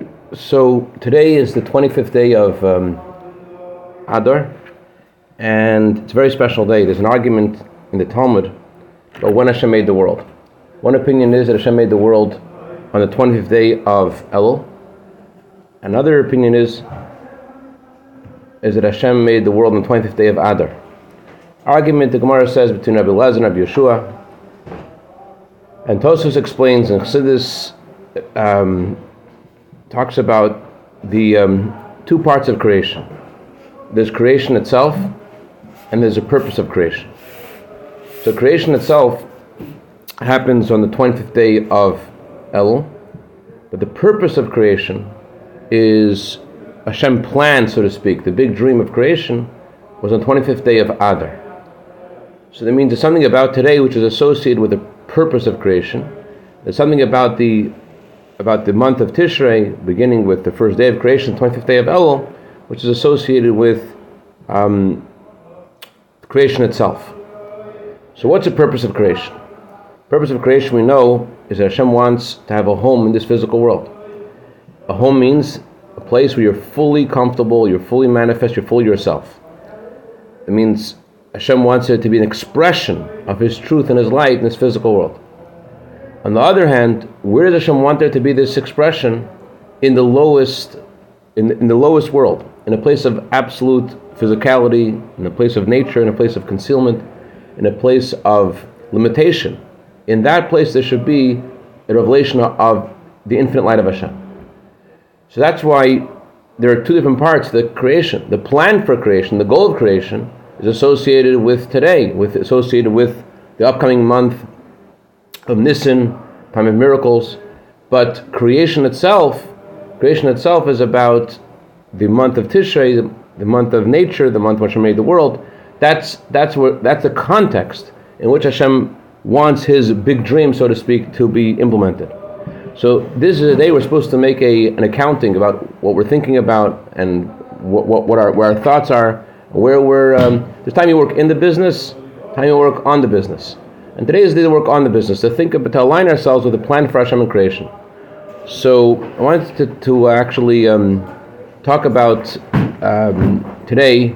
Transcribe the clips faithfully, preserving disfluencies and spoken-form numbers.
So today is the twenty-fifth day of um, Adar, and it's a very special day. There's an argument in the Talmud about when Hashem made the world. One opinion is that Hashem made the world on the twenty-fifth day of Elul. Another opinion is is that Hashem made the world on the twenty-fifth day of Adar. Argument, the Gemara says, between Rabbi Elazar and Rabbi Yeshua. And Tosfos explains, and Chassidus um, talks about the um, two parts of creation. There's creation itself, and there's a purpose of creation. So creation itself happens on the twenty-fifth day of Elul, but the purpose of creation is Hashem plan, so to speak. The big dream of creation was on the twenty-fifth day of Adar. So that means there's something about today which is associated with the purpose of creation. There's something about the about the month of Tishrei, beginning with the first day of creation, twenty-fifth day of Elul, which is associated with um, creation itself. So what's the purpose of creation? The purpose of creation, we know, is that Hashem wants to have a home in this physical world. A home means a place where you're fully comfortable, you're fully manifest, you're fully yourself. It means Hashem wants it to be an expression of His truth and His light in this physical world. On the other hand, where does Hashem want there to be this expression? In the lowest, in the, in the lowest world, in a place of absolute physicality, in a place of nature, in a place of concealment, in a place of limitation. In that place, there should be a revelation of the infinite light of Hashem. So that's why there are two different parts: the creation, the plan for creation, the goal of creation, is associated with today, with associated with the upcoming month of Nisan, time of miracles. But creation itself, creation itself is about the month of Tishrei, the, the month of nature, the month which Hashem made the world. That's that's where that's the context in which Hashem wants His big dream, so to speak, to be implemented. So this is a day we're supposed to make a an accounting about what we're thinking about and what what, what our where our thoughts are. Where we're, um, there's time you work in the business, time you work on the business. And today is the day to work on the business, to think of, to align ourselves with the plan for Hashem and creation. So I wanted to, to actually um, talk about um, today,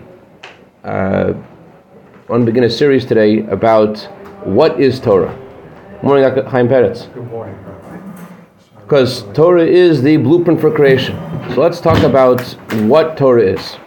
uh, I want to begin a series today about what is Torah. Good morning, Doctor Chaim Peretz. Good morning, Rabbi. Because Torah is the blueprint for creation. So let's talk about what Torah is.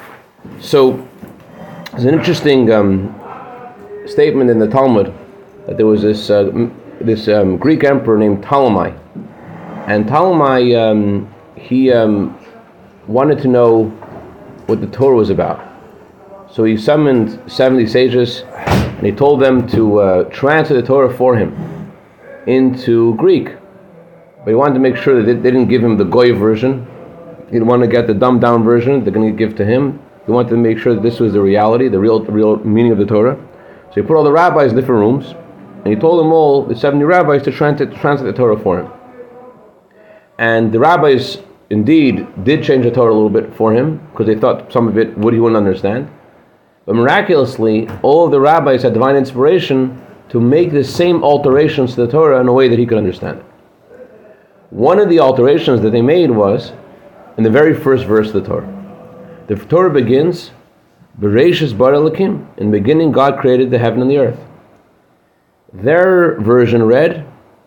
So, there's an interesting um, statement in the Talmud that there was this uh, m- this um, Greek emperor named Ptolemy, and Ptolemy um, he um, wanted to know what the Torah was about. So he summoned seventy sages, and he told them to uh, translate the Torah for him into Greek. But he wanted to make sure that they, they didn't give him the Goy version. He didn't want to get the dumbed down version they're going to give to him. He wanted to make sure that this was the reality, the real the real meaning of the Torah. So he put all the rabbis in different rooms, and he told them all, the seventy rabbis, to translate, to translate the Torah for him. And the rabbis indeed did change the Torah a little bit for him, because they thought some of it would he wouldn't understand. But miraculously, all of the rabbis had divine inspiration to make the same alterations to the Torah in a way that he could understand it. One of the alterations that they made was in the very first verse of the Torah. The Torah begins, Bereshis bara Elokim, in the beginning God created the heaven and the earth. Their version read,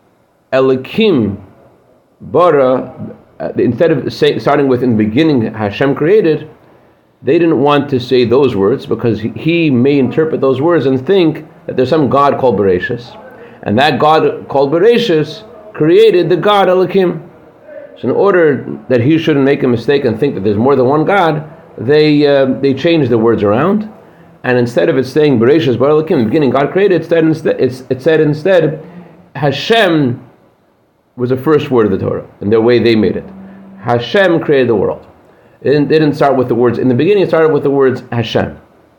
Elokim bara, uh, instead of say, starting with in the beginning Hashem created, they didn't want to say those words because he, he may interpret those words and think that there's some God called Bereshis, and that God called Bereshis created the God Elokim. So in order that he shouldn't make a mistake and think that there's more than one God, they uh, they changed the words around, and instead of it saying Bereshis bara Elokim, in the beginning God created, it said instead, it's, it said instead Hashem was the first word of the Torah, in the way they made it. Hashem created the world. It didn't, it didn't start with the words, in the beginning it started with the words Hashem.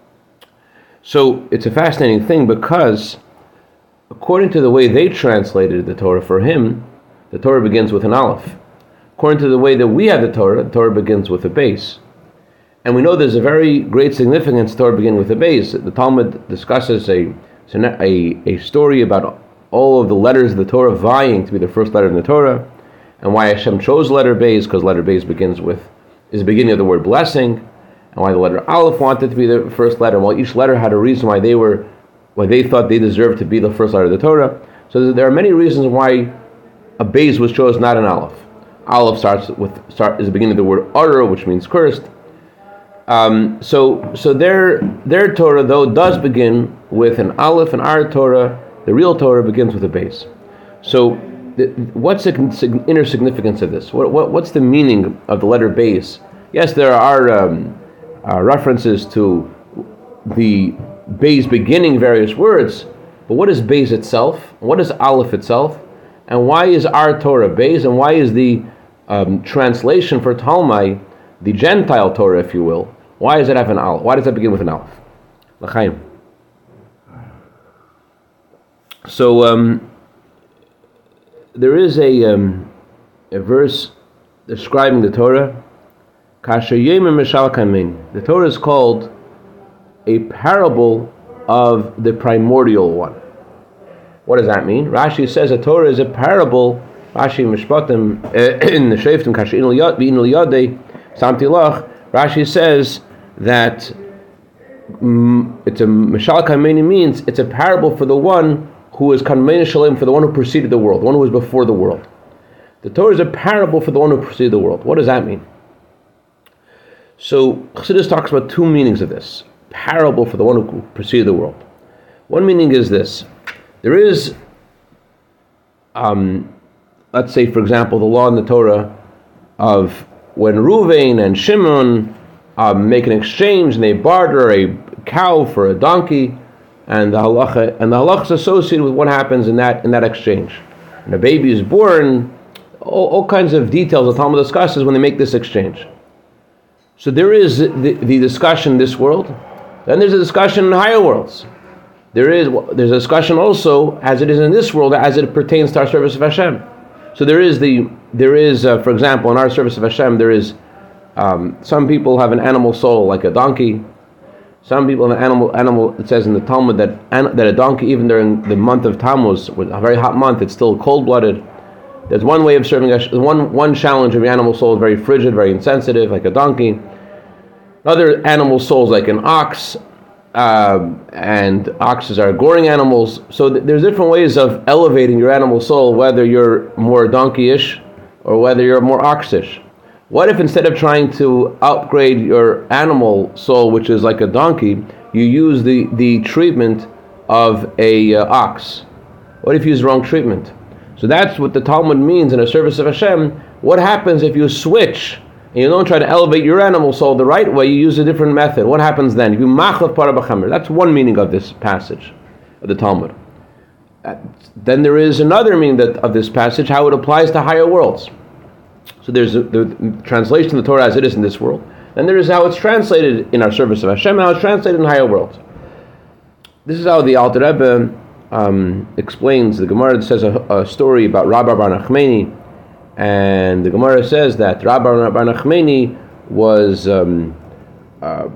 So it's a fascinating thing because according to the way they translated the Torah for him, the Torah begins with an aleph. According to the way that we have the Torah, the Torah begins with a base. And we know there's a very great significance to Torah beginning with a base. The Talmud discusses a, a, a story about all of the letters of the Torah vying to be the first letter in the Torah. and why Hashem chose letter Beis, because letter Beis begins with, is the beginning of the word blessing, and why the letter Aleph wanted to be the first letter, and while each letter had a reason why they were, why they thought they deserved to be the first letter of the Torah. So there are many reasons why a Beis was chosen, not an Aleph. Aleph starts with start is the beginning of the word Arur, which means cursed. Um, so so their their Torah though does begin with an Aleph, and our Torah, the real Torah, begins with a Beis. So the, what's the inner significance of this? What, what what's the meaning of the letter Beis? Yes, there are um, uh, references to the Beis beginning various words, but what is Beis itself? What is Aleph itself? And why is our Torah Beis? And why is the um, translation for Talmai, the Gentile Torah, if you will, why does it have an Aleph? Why does that begin with an Aleph? L'chaim. So um, there is a um, a verse describing the Torah. The Torah is called a parable of the primordial one. What does that mean? Rashi says a Torah is a parable. Rashi Mishpatim in the Sheftim Kashin Liyadei Samtilach. Rashi says that um, it's a Mishal Kaimeni means it's a parable for the one who is Kanmeni Shalem, for the one who preceded the world, the one who was before the world. The Torah is a parable for the one who preceded the world. What does that mean? So Chassidus talks about two meanings of this. Parable for the one who preceded the world. One meaning is this. There is, um, let's say, for example, the law in the Torah of when Ruvain and Shimon um, make an exchange and they barter a cow for a donkey, and the halacha and the halacha is associated with what happens in that in that exchange. And a baby is born. All, all kinds of details the Talmud discusses when they make this exchange. So there is the, the discussion in this world. Then there's a discussion in higher worlds. There is there's a discussion also as it is in this world as it pertains to our service of Hashem. So there is the there is uh, for example in our service of Hashem there is um, some people have an animal soul like a donkey. Some people have an animal animal. It says in the Talmud that that a donkey even during the month of Tammuz, a very hot month, it's still cold blooded. There's one way of serving Hashem. One one challenge of your animal soul is very frigid, very insensitive, like a donkey. Other animal souls like an ox. Uh, and oxes are goring animals, so th- there's different ways of elevating your animal soul, whether you're more donkey-ish or whether you're more oxish. What if instead of trying to upgrade your animal soul, which is like a donkey, you use the, the treatment of a uh, ox? What if you use the wrong treatment? So that's what the Talmud means in a service of Hashem. What happens if you switch and you don't try to elevate your animal soul the right way, you use a different method? What happens then? You machlav para b'chamer. That's one meaning of this passage of the Talmud. Uh, then there is another meaning that, of this passage, how it applies to higher worlds. So there's a, the translation of the Torah as it is in this world. Then there is how it's translated in our service of Hashem and how it's translated in higher worlds. This is how the Alter Rebbe um, explains. The Gemara says a, a story about Rabbi Bar Nachmani. And the Gemara says that Rabbi Bar Nachmani was um, uh,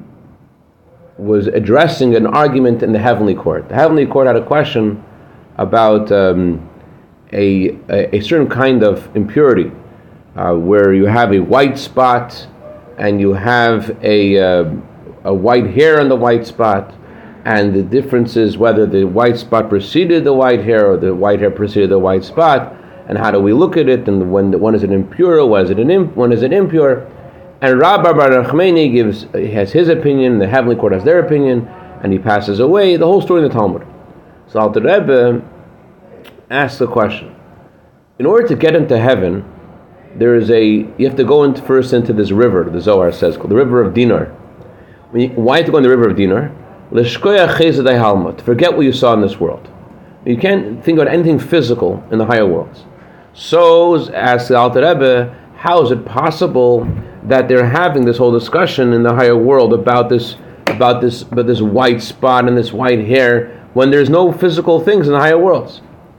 was addressing an argument in the heavenly court. The heavenly court had a question about um, a, a a certain kind of impurity, uh, where you have a white spot and you have a uh, a white hair on the white spot, and the difference is whether the white spot preceded the white hair or the white hair preceded the white spot. And how do we look at it? And when when is it impure? When is it an imp, when is it impure? And Rabbi Bar Nachmani gives has his opinion. The heavenly court has their opinion, and he passes away. The whole story in the Talmud. So Alter Rebbe asks the question: in order to get into heaven, there is a you have to go into first into this river. The Zohar says called the river of Dinar. When you, why have to go in the river of Dinar? L'shkoyach chesed halma, to forget what you saw in this world. You can't think about anything physical in the higher worlds. So, as the Alter Rebbe, how is it possible that they're having this whole discussion in the higher world about this, about this, about this white spot and this white hair when there's no physical things in the higher worlds?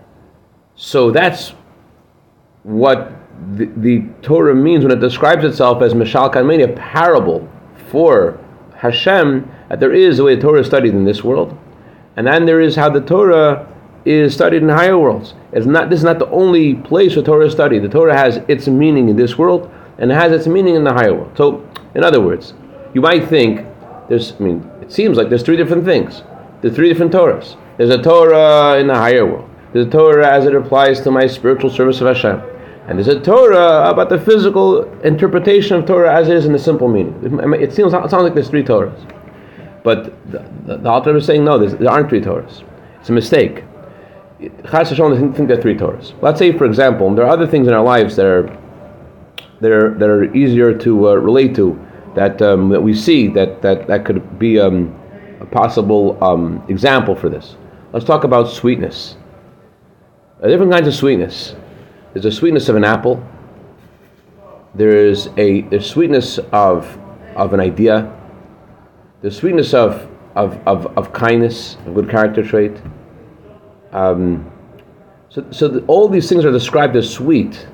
So that's what the, the Torah means when it describes itself as Mishal Kanmeni, a parable for Hashem. That there is the way the Torah is studied in this world, and then there is how the Torah is studied in higher worlds. It's not. This is not the only place where Torah is studied. The Torah has its meaning in this world, and it has its meaning in the higher world. So, in other words, you might think there's. I mean, it seems like there's three different things. There's three different Torahs. There's a Torah in the higher world. There's a Torah as it applies to my spiritual service of Hashem, and there's a Torah about the physical interpretation of Torah as it is in the simple meaning. It, it seems it sounds like there's three Torahs, but the, the, the Alter Rebbe is saying no. There aren't three Torahs. It's a mistake. Chas Hashem doesn't think there are three Torahs. Let's say, for example, there are other things in our lives that are that are that are easier to uh, relate to, that um, that we see that that that could be um, a possible um, example for this. Let's talk about sweetness. There are different kinds of sweetness. There's a sweetness of an apple. There is a there's sweetness of of an idea. There's sweetness of of of, of kindness, a good character trait. Um, so, so the, all these things are described as sweet,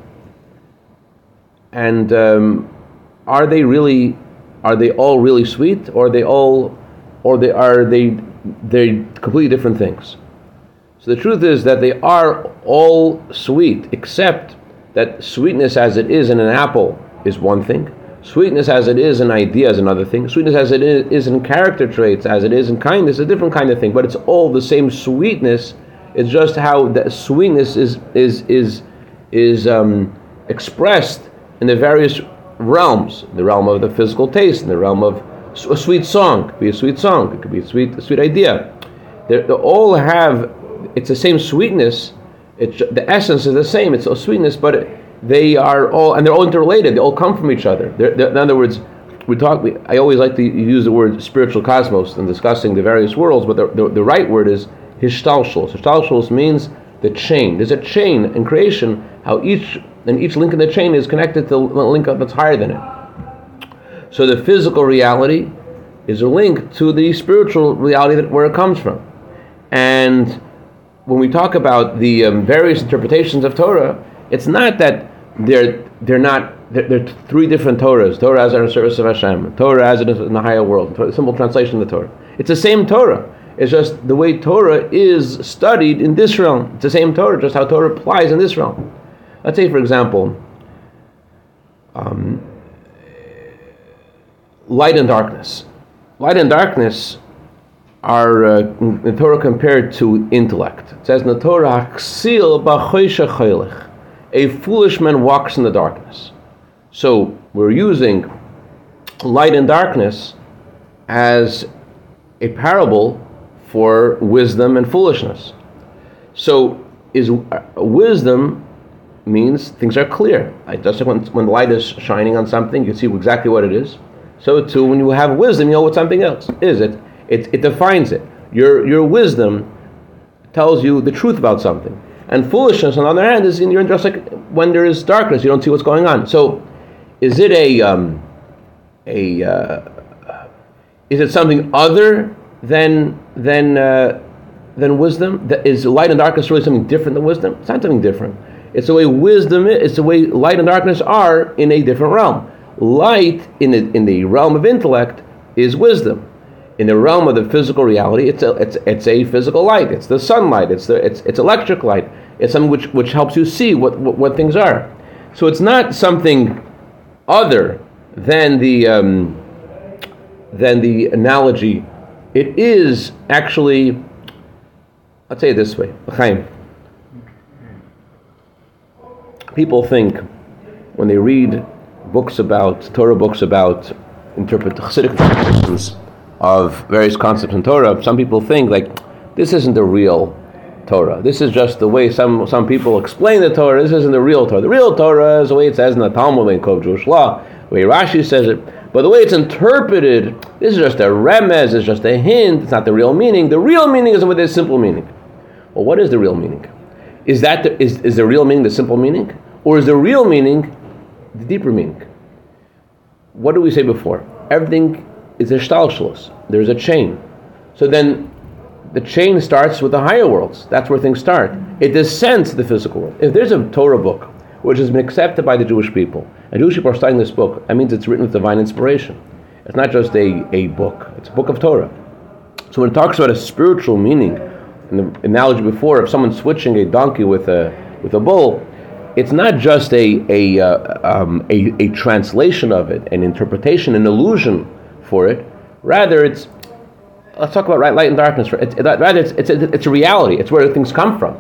and um, are they really? Are they all really sweet, or are they all, or they are they they completely different things? So the truth is that they are all sweet, except that sweetness as it is in an apple is one thing. Sweetness as it is in idea is another thing. Sweetness as it is in character traits, as it is in kindness, is a different kind of thing. But it's all the same sweetness. It's just how that sweetness is is is is um, expressed in the various realms. The realm of the physical taste, in the realm of a sweet song. It could be a sweet song. It could be a sweet a sweet idea. They all have. It's the same sweetness. It's the essence is the same. It's a sweetness, but it, they are all and they're all interrelated. They all come from each other. They're, they're, in other words, we talk. We, I always like to use the word spiritual cosmos in discussing the various worlds, but the the, the right word is Hishtalshelus. Hishtalshelus means the chain. There's a chain in creation, how each and each link in the chain is connected to a link that's higher than it. So the physical reality is a link to the spiritual reality that where it comes from. And when we talk about the um, various interpretations of Torah, it's not that they're they're not they're, they're three different Torahs. Torah as in the service of Hashem, Torah as it is in the higher world. Torah, simple translation of the Torah. It's the same Torah. It's just the way Torah is studied in this realm. It's the same Torah, just how Torah applies in this realm. Let's say, for example, um, light and darkness. Light and darkness are uh, in Torah compared to intellect. It says in the Torah, "Haksil b'choisha choylech." A foolish man walks in the darkness. So we're using light and darkness as a parable for wisdom and foolishness. So is uh, wisdom means things are clear. Like just like when, when the light is shining on something, you can see exactly what it is. So too, when you have wisdom, you know what something else is. It it it defines it. Your your wisdom tells you the truth about something. And foolishness, on the other hand, is in you're just like when there is darkness, you don't see what's going on. So, is it a um, a uh, is it something other than than uh, than wisdom? That is light and darkness really something different than wisdom? It's not something different. It's the way wisdom is. It's the way light and darkness are in a different realm. Light in the in the realm of intellect is wisdom. In the realm of the physical reality, it's a it's it's a physical light. It's the sunlight. It's the it's it's electric light. It's something which, which helps you see what, what what things are. So it's not something other than the um, than the analogy. It is actually. Let's say it this way, Chaim. People think when they read books about Torah, books about interpret Chassidic interpretations of various concepts in Torah, some people think like this isn't the real Torah. This is just the way some some people explain the Torah. This isn't the real Torah. The real Torah is the way it says in the Talmud, in Kov Jewish law, the way Rashi says it. But the way it's interpreted, this is just a remez, it's just a hint, it's not the real meaning. The real meaning is with a simple meaning. Well, what is the real meaning? Is that the, is, is the real meaning the simple meaning? Or is the real meaning the deeper meaning? What did we say before? Everything is a shtalshelus. There's a chain. So then the chain starts with the higher worlds. That's where things start. It descends to the physical world. If there's a Torah book which has been accepted by the Jewish people, and Jewish people are studying this book, that means it's written with divine inspiration. It's not just a, a book. It's a book of Torah. So when it talks about a spiritual meaning, in the analogy before, if someone's switching a donkey with a with a bull, it's not just a a, uh, um, a a translation of it, an interpretation, an illusion for it. Rather, it's let's talk about right, light and darkness. It's, it, rather, it's it's a, it's a reality. It's where things come from.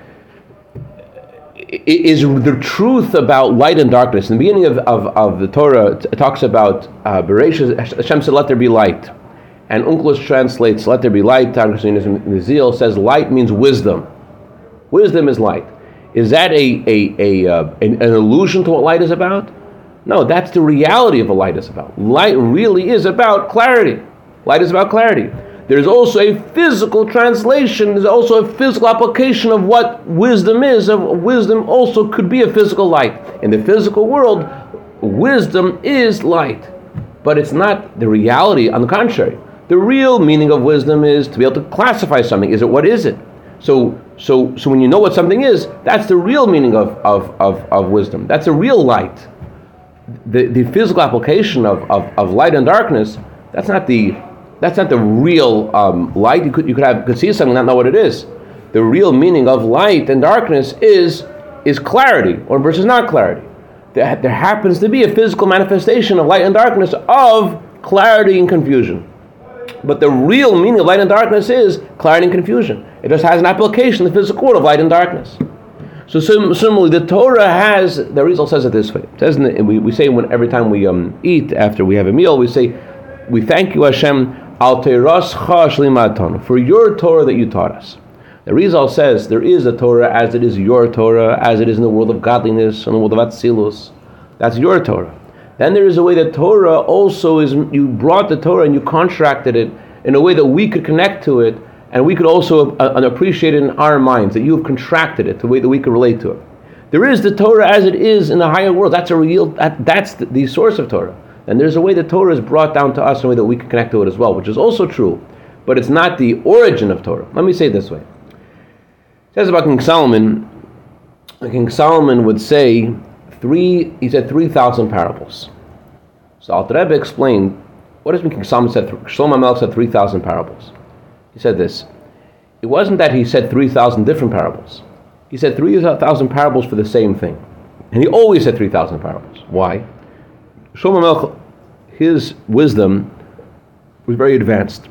It is the truth about light and darkness. In the beginning of, of, of the Torah, it talks about uh, Bereshit. Hashem said, "Let there be light," and Onkelos translates, "Let there be light." The Zeal says, "Light means wisdom. Wisdom is light." Is that a a, a uh, an, an illusion to what light is about? No, that's the reality of what light is about. Light really is about clarity. Light is about clarity. There's also a physical translation. There's also a physical application of what wisdom is. Of wisdom also could be a physical light. In the physical world, wisdom is light, but it's not the reality. On the contrary, the real meaning of wisdom is to be able to classify something. Is it what is it? So, so, so when you know what something is, that's the real meaning of of of, of wisdom. That's a real light. The the physical application of, of, of light and darkness. That's not the That's not the real um, light. You could you could have could see something and not know what it is. The real meaning of light and darkness is is clarity, or versus not clarity. There, there happens to be a physical manifestation of light and darkness of clarity and confusion. But the real meaning of light and darkness is clarity and confusion. It just has an application in the physical world of light and darkness. So sim- similarly, the Torah has, the Rizal says it this way. It says in the, we, we say when every time we um, eat, after we have a meal, we say, we thank you, Hashem, Al Teirascha Shlimatonu, for your Torah that you taught us. The Rizal says there is a Torah as it is your Torah, as it is in the world of godliness, in the world of Atzilus. That's your Torah. Then there is a way that Torah also is, you brought the Torah and you contracted it in a way that we could connect to it, and we could also uh, appreciate it in our minds, that you have contracted it the way that we could relate to it. There is the Torah as it is in the higher world. That's a real, that, that's the, the source of Torah. And there's a way that Torah is brought down to us in a way that we can connect to it as well, which is also true, but it's not the origin of Torah. Let me say it this way. It says about King Solomon, King Solomon would say three, he said three thousand parables. So Alter Rebbe explained, what does mean King Solomon said, Shlomo HaMelech said three thousand parables? He said this, it wasn't that he said three thousand different parables. He said three thousand parables for the same thing. And he always said three thousand parables. Why? Shlomo HaMelech, his wisdom was very advanced.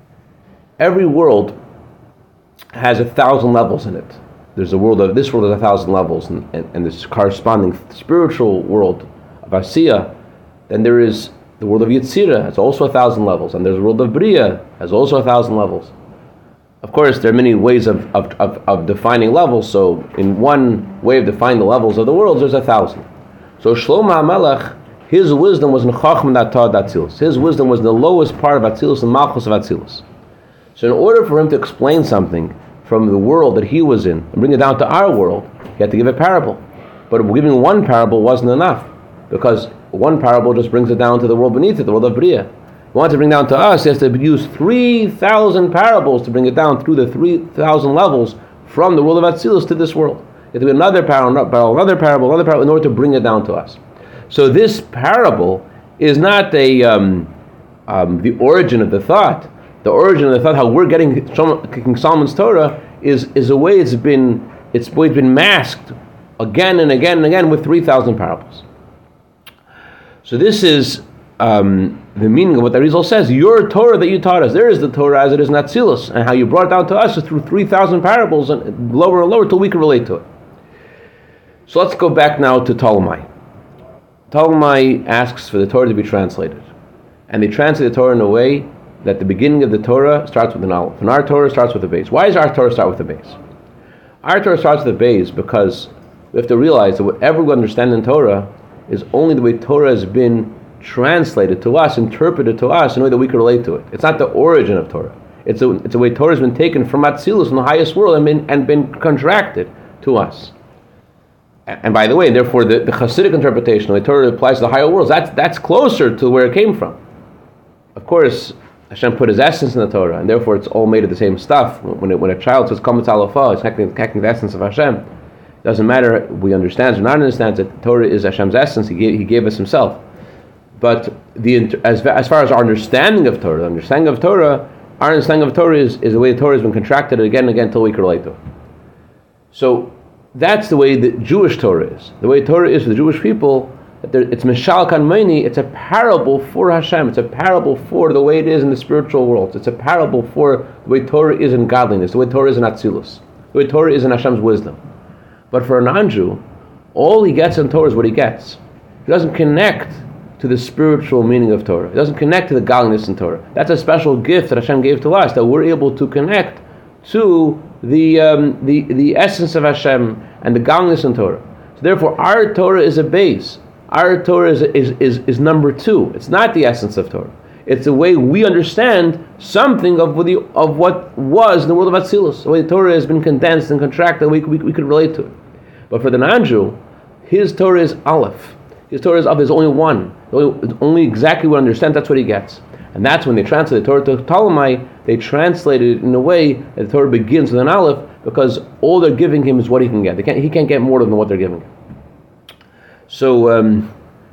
Every world has a thousand levels in it. There's a world of, this world has a thousand levels, and, and, and this corresponding spiritual world of Asiya. Then there is the world of Yetzirah, has also a thousand levels, and there's the world of Bria, has also a thousand levels. Of course, there are many ways of, of, of, of defining levels, so in one way of defining the levels of the world, there's a thousand. So Shlomo HaMelech, his wisdom was in Chachma Datad Atzilus. His wisdom was the lowest part of Atzilus, the Malchus of Atzilus. So in order for him to explain something from the world that he was in, and bring it down to our world, he had to give a parable. But giving one parable wasn't enough, because one parable just brings it down to the world beneath it, the world of Bria. He wanted to bring down to us, he has to use three thousand parables to bring it down through the three thousand levels from the world of Atzilus to this world. It had to be another parable, another parable, another parable, another parable, in order to bring it down to us. So this parable is not a um, um, the origin of the thought. The origin of the thought, how we're getting King Solomon's Torah, is is a way it's been it's way it's been masked again and again and again with three thousand parables. So this is um, the meaning of what the Rizal says. Your Torah that you taught us, there is the Torah as it is in Atzilus, and how you brought it down to us is through three thousand parables, and lower and lower till we can relate to it. So let's go back now to Ptolemy. Ptolemy asks for the Torah to be translated, and they translate the Torah in a way that the beginning of the Torah starts with an aleph, and our Torah starts with a base. Why does our Torah start with a base? Our Torah starts with a base because we have to realize that whatever we understand in Torah is only the way Torah has been translated to us, interpreted to us in a way that we can relate to it. It's not the origin of Torah. It's a, it's a way Torah has been taken from Atzilus, from the highest world, and been, and been contracted to us. And by the way, therefore, the, the Hasidic interpretation, the Torah applies to the higher worlds, that's, that's closer to where it came from. Of course, Hashem put his essence in the Torah, and therefore it's all made of the same stuff. When it, when a child says, Kom Tzalafah, it's connecting the essence of Hashem. It doesn't matter if we understand or not understand that the Torah is Hashem's essence, he gave, he gave us himself. But the as, as far as our understanding of Torah, the understanding of Torah our understanding of Torah is, is the way the Torah has been contracted again and again until we can relate to it. So that's the way the Jewish Torah is. The way Torah is for the Jewish people, that there, it's Mishal Kan Meini, it's a parable for Hashem, it's a parable for the way it is in the spiritual world. It's a parable for the way Torah is in godliness, the way Torah is in Atzilus, the way Torah is in Hashem's wisdom. But for a non-Jew, all he gets in Torah is what he gets. He doesn't connect to the spiritual meaning of Torah. He doesn't connect to the godliness in Torah. That's a special gift that Hashem gave to us, that we're able to connect to the um, the the essence of Hashem and the godliness in Torah. So therefore, our Torah is a base. Our Torah is, is, is, is number two. It's not the essence of Torah. It's the way we understand something of what, the, of what was in the world of Atzilus. The way the Torah has been condensed and contracted, we, we, we could relate to it. But for the non-Jew, his Torah is Aleph. His Torah is Aleph. There's only one. Only, only exactly what I understand, that's what he gets. And that's when they translate the Torah to Ptolemy, they translate it in a way that the Torah begins with an Aleph, because all they're giving him is what he can get. They can't, he can't get more than what they're giving him. So, um,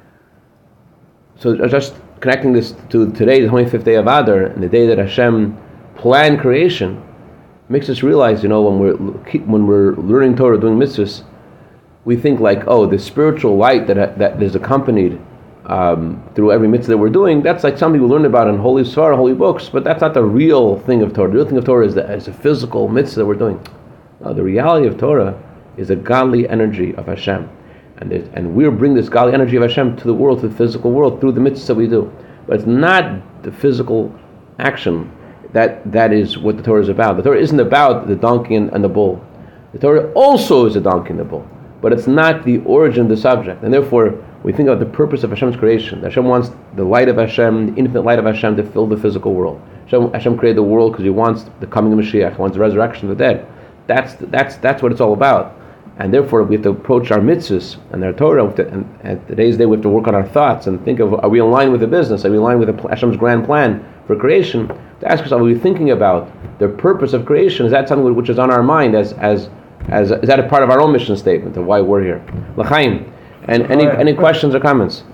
so just connecting this to today, the twenty-fifth day of Adar, and the day that Hashem planned creation, makes us realize, you know, when we're when we're learning Torah, doing mitzvahs, we think like, oh, the spiritual light that that is accompanied um, through every mitzvah that we're doing, that's like something we learn about in holy Sfar, holy books, but that's not the real thing of Torah. The real thing of Torah is the, is the physical mitzvah that we're doing. No, the reality of Torah is the godly energy of Hashem. And, it, and we're bringing this godly energy of Hashem to the world, to the physical world, through the mitzvahs that we do. But it's not the physical action that that is what the Torah is about. The Torah isn't about the donkey and, and the bull. The Torah also is a donkey and the bull, but it's not the origin of the subject. And therefore, we think of the purpose of Hashem's creation. Hashem wants the light of Hashem, the infinite light of Hashem, to fill the physical world. Hashem, Hashem created the world because He wants the coming of Mashiach. He wants the resurrection of the dead. That's that's that's what it's all about. And therefore, we have to approach our mitzvahs and our Torah. To, and at today's day, we have to work on our thoughts and think of: are we in line with the business? Are we in line with the, Hashem's grand plan for creation? To ask yourself: are we thinking about the purpose of creation? Is that something which is on our mind? As as as is that a part of our own mission statement of why we're here? L'chaim. And any any questions or comments?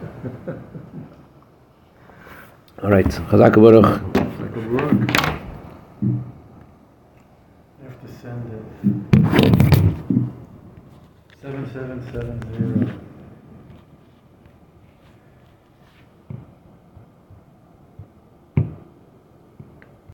All right. Chazak Baruch. You have to send it. seven seven seven zero